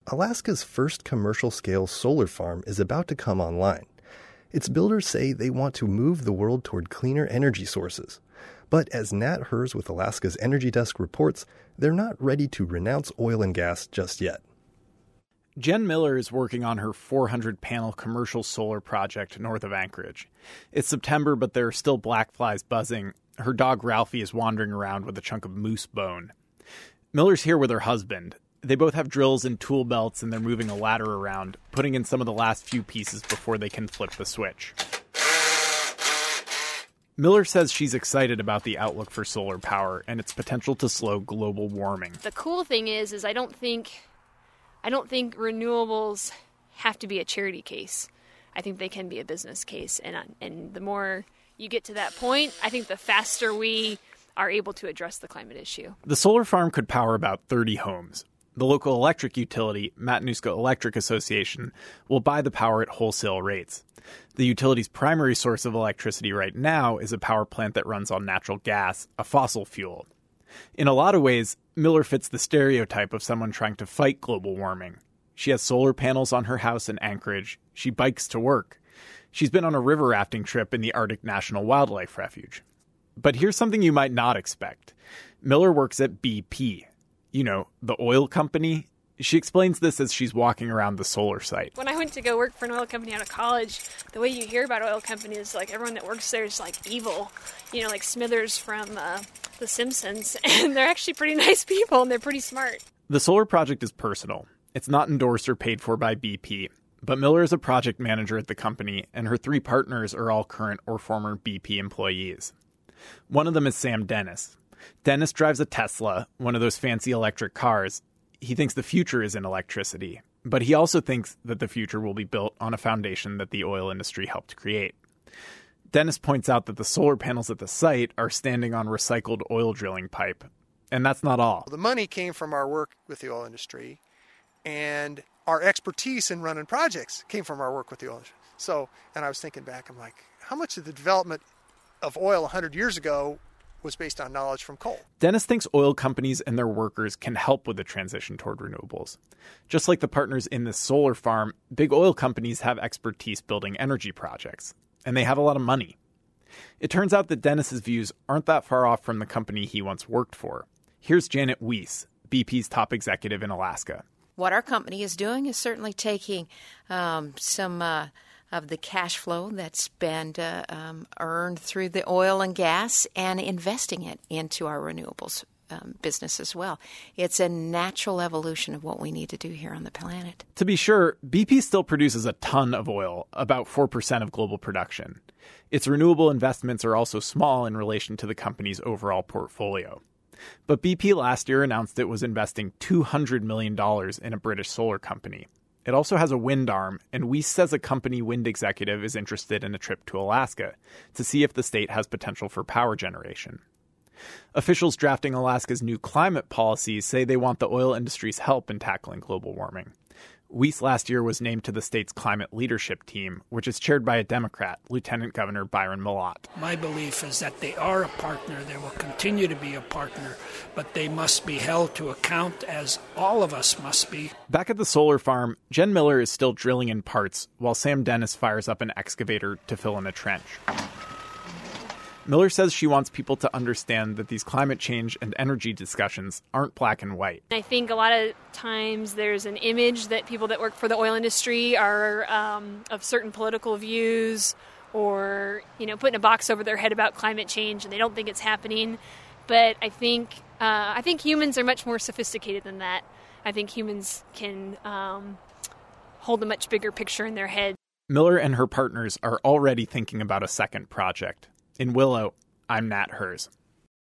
Alaska's first commercial-scale solar farm is about to come online. Its builders say they want to move the world toward cleaner energy sources. But as Nat Hers with Alaska's Energy Desk reports, they're not ready to renounce oil and gas just yet. Jen Miller is working on her 400-panel commercial solar project north of Anchorage. It's September, but there are still black flies buzzing. Her dog Ralphie is wandering around with a chunk of moose bone. Miller's here with her husband. They both have drills and tool belts, and they're moving a ladder around, putting in some of the last few pieces before they can flip the switch. Miller says she's excited about the outlook for solar power and its potential to slow global warming. The cool thing is I don't think renewables have to be a charity case. I think they can be a business case. And the more you get to that point, I think the faster we are able to address the climate issue. The solar farm could power about 30 homes. The local electric utility, Matanuska Electric Association, will buy the power at wholesale rates. The utility's primary source of electricity right now is a power plant that runs on natural gas, a fossil fuel. In a lot of ways, Miller fits the stereotype of someone trying to fight global warming. She has solar panels on her house in Anchorage. She bikes to work. She's been on a river rafting trip in the Arctic National Wildlife Refuge. But here's something you might not expect. Miller works at BP. You know, the oil company. She explains this as she's walking around the solar site. When I went to go work for an oil company out of college, the way you hear about oil companies, like everyone that works there is like evil. You know, like Smithers from The Simpsons. And they're actually pretty nice people and they're pretty smart. The solar project is personal. It's not endorsed or paid for by BP. But Miller is a project manager at the company, and her 3 partners are all current or former BP employees. One of them is Sam Dennis. Dennis drives a Tesla, one of those fancy electric cars. He thinks the future is in electricity, but he also thinks that the future will be built on a foundation that the oil industry helped create. Dennis points out that the solar panels at the site are standing on recycled oil drilling pipe. And that's not all. The money came from our work with the oil industry, and our expertise in running projects came from our work with the oil industry. So, and I was thinking back, I'm like, how much of the development of oil 100 years ago was based on knowledge from coal? Dennis thinks oil companies and their workers can help with the transition toward renewables. Just like the partners in this solar farm, big oil companies have expertise building energy projects, and they have a lot of money. It turns out that Dennis's views aren't that far off from the company he once worked for. Here's Janet Weiss, BP's top executive in Alaska. What our company is doing is certainly taking some of the cash flow that's been earned through the oil and gas and investing it into our renewables business as well. It's a natural evolution of what we need to do here on the planet. To be sure, BP still produces a ton of oil, about 4% of global production. Its renewable investments are also small in relation to the company's overall portfolio. But BP last year announced it was investing $200 million in a British solar company. It also has a wind arm, and Weiss says a company wind executive is interested in a trip to Alaska to see if the state has potential for power generation. Officials drafting Alaska's new climate policies say they want the oil industry's help in tackling global warming. Weiss last year was named to the state's climate leadership team, which is chaired by a Democrat, Lieutenant Governor Byron Mallott. My belief is that they are a partner. They will continue to be a partner, but they must be held to account, as all of us must be. Back at the solar farm, Jen Miller is still drilling in parts, while Sam Dennis fires up an excavator to fill in a trench. Miller says she wants people to understand that these climate change and energy discussions aren't black and white. I think a lot of times there's an image that people that work for the oil industry are of certain political views or, putting a box over their head about climate change and they don't think it's happening. But I think humans are much more sophisticated than that. I think humans can hold a much bigger picture in their head. Miller and her partners are already thinking about a second project. In Willow, I'm Nat Hers.